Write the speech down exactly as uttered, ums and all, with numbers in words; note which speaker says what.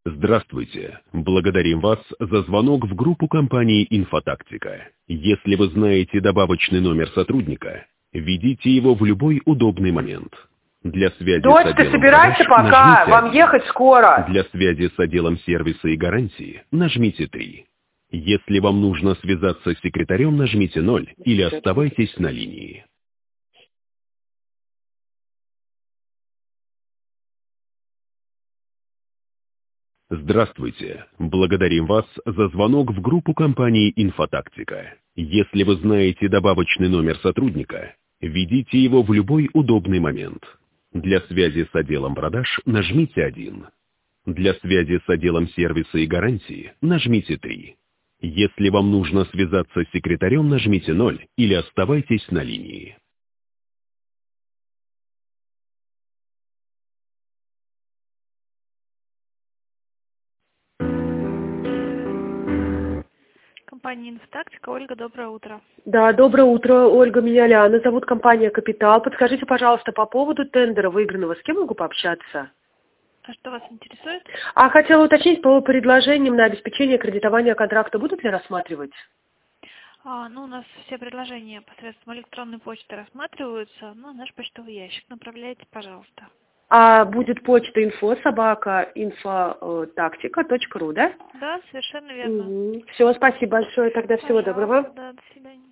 Speaker 1: Здравствуйте. Благодарим вас за звонок в группу компании «Инфотактика». Если вы знаете добавочный номер сотрудника, введите его в любой удобный момент. Для связи
Speaker 2: Дочь,
Speaker 1: с
Speaker 2: ты
Speaker 1: отделом
Speaker 2: собирайся
Speaker 1: продаж
Speaker 2: пока,
Speaker 1: нажмите
Speaker 2: вам
Speaker 1: один.
Speaker 2: ехать скоро.
Speaker 1: Для связи с отделом сервиса и гарантии нажмите три. Если вам нужно связаться с секретарем, нажмите ноль или оставайтесь на линии. Здравствуйте. Благодарим вас за звонок в группу компании «Инфотактика». Если вы знаете добавочный номер сотрудника, введите его в любой удобный момент. Для связи с отделом продаж нажмите один. Для связи с отделом сервиса и гарантии нажмите три. Если вам нужно связаться с секретарем, нажмите ноль или оставайтесь на линии.
Speaker 3: Компания «Инфотактика». Ольга, доброе утро.
Speaker 2: Да, доброе утро, Ольга, меня Лиана, зовут компания «Капитал». Подскажите, пожалуйста, по поводу тендера выигранного, с кем могу пообщаться?
Speaker 3: А что вас интересует?
Speaker 2: А хотела уточнить по предложениям на обеспечение кредитования контракта будут ли рассматривать?
Speaker 3: А, ну, у нас все предложения посредством электронной почты рассматриваются. Ну, наш почтовый ящик направляйте, пожалуйста.
Speaker 2: А будет почта инфо собака инфотактика точка ру, да?
Speaker 3: Да, совершенно верно.
Speaker 2: Угу. Все, спасибо большое, тогда всего
Speaker 3: Пожалуйста,
Speaker 2: доброго.
Speaker 3: да, до свидания.